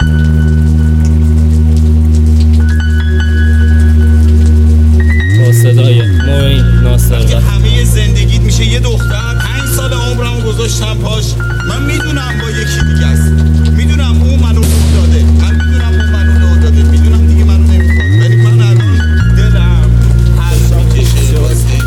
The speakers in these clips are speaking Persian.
با صدای معین ناصر همه زندگیت میشه یه دختر. 5 سال عمرمو گذاشتم پاش. من میدونم با یکی دیگه است، میدونم اون منو لو داده، من میدونم اون منو لو داده، میدونم دیگه منو نمیخواد، ولی من الان دلم هر کشه واسه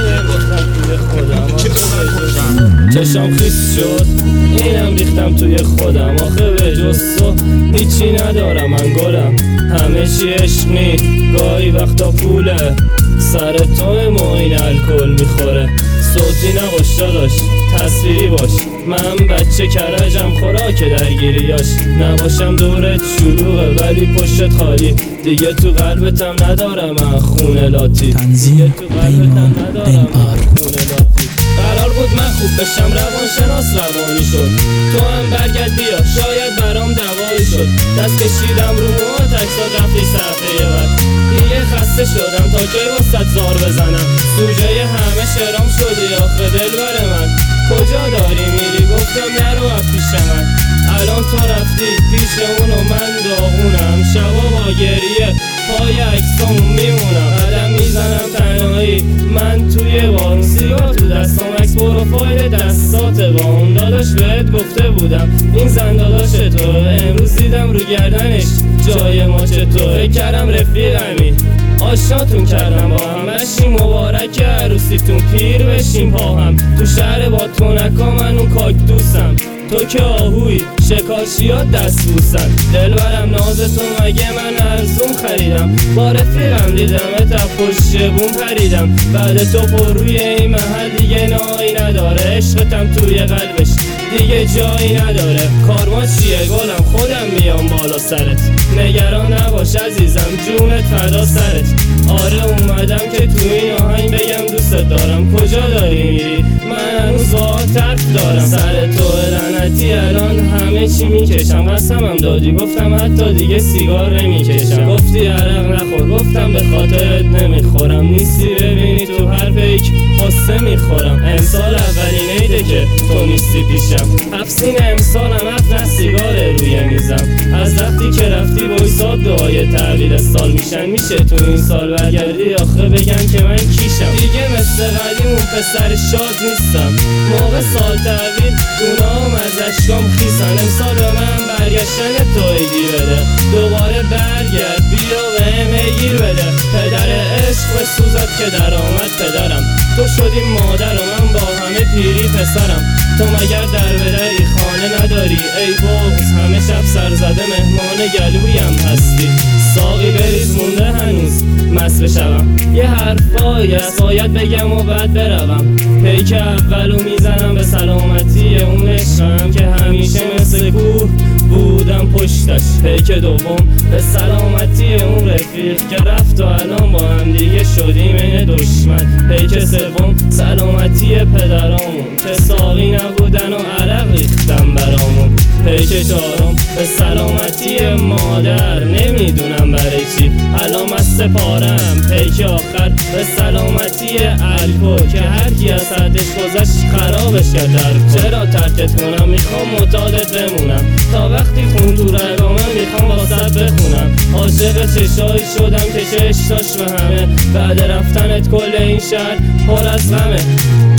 چشام خیس شد، اینم ریختم توی خودم. آخه به جز تو هیچی ندارم من گلم. همه چی عشقی، گاهی وقتا پوله. سر تو معین الکل میخوره. صوتی نباش داداش، تصویری باش. من بچه کرجم، خوراک درگیریاش. نباشم دورت شلوغه ولی پشتت خالی. دیگه تو قلبتم ندارم من خونه لاتی. دیگه تو قلبتم ندارم من خونه لاتی. قرار بود من خوب بشم، روانشناس روانی شد. تو هم برگرد بیا، شاید برام دوایی شد. دست کشیدم رو موها، تکسا رفتی صفحه بعد. دیگه خسته شدم تا کی واسط زار بزنم. سوژه همه شرام شدی آخه دلبر من. کجا داری میری؟ گفتم نرو از پیش من. الان تو رفتی پیش اونو من داغونم. شبا با گریه پای عکسامون میمونم. قدم میزنم تنهایی من توی بارون. سیگار تو دستام، عکس پروفایل دستات با اون. داداش بهت گفته بودم این زن داداش تو. امروز دیدم رو گردنش جای ما چطور. کردم رفیقمی، آشناتون کردم با هم. بشیم مبارک عروسیتون، پیر بشیم با هم. تو شهر با تونکا من اون کاکتوسم. تو که آهوی شکاشیات دست بوسن. دلبرم نازتون مگه من ارزون خریدم. با رفیقم دیدمت از پشت بوم پریدم. بعد تو پر روی این محل دیگه نایی نداره. عشقتم توی قلبش دیگه جایی نداره. کارما چیه گلم، خودم میام بالا سرت. نگران نباش عزیزم، جونت فدا سرت. آره اومدم که تو این آهنگ بگم دوست دارم. کجا داری میری؟ من هنوز با طرف دارم. سر تو لعنتی الان همه چی میکشم. قسمم دادی گفتم حتی دیگه سیگار نمیکشم. گفتی عرق نخور، گفتم به خاطرت نمیخورم. نیستی ببینی تو هر پیک قصه میخورم. امسال اولین عیده که تو نیستی پیشم. افسین امسالم افن سیگار روی میزم. از وقتی که رفتی بایستاد دعای تغییر سال میشن. میشه تو این سال برگردی آخه بگم که من کیشم. دیگه مثل قدیم اون پسر شاد نیستم. موقع سال تحویل گناهم از اشکام خیسن. امسال به من برگشتن تو ایدی بده. دوباره برگرد بیا به هم گیر بده. پدر عشق به سوزد که در آمد پدرم. تو شدی مادر و من با همه پیری پسرم. تو مگر در بدری خانه نداری ای بغض. همه شب سرزده مهمان گلویم هستی. ساقی بریز مونده هنوز مست بشوم. یه حرفایی هست باید بگم و بعد بروم. پیک اولو میزنم به سلامتی اون عشقم که همیشه مثل کوه بودم پشتش. پیک دوم به سلامتی اون رفیق که رفت و الان با هم دیگه شدیم این دشمن. پیک سوم سلامتی پدرامون که ساقی نبودن و عرق ریختن برامون. پیک چهارم به سلامتی مادر نمیدونم برای چی الان مست پارم. پیک آخر به سلامتی الکل که هرکی از حدش گذشت خرابش کرد در. چرا ترکت کنم؟ میخوام معتادت بمونم تا وقتی خون تو رگامه میخوام واسط بخونم. عاشق چشایی شدم که چشاش به همه. بعد رفتنت کل این شهر پر از غمه.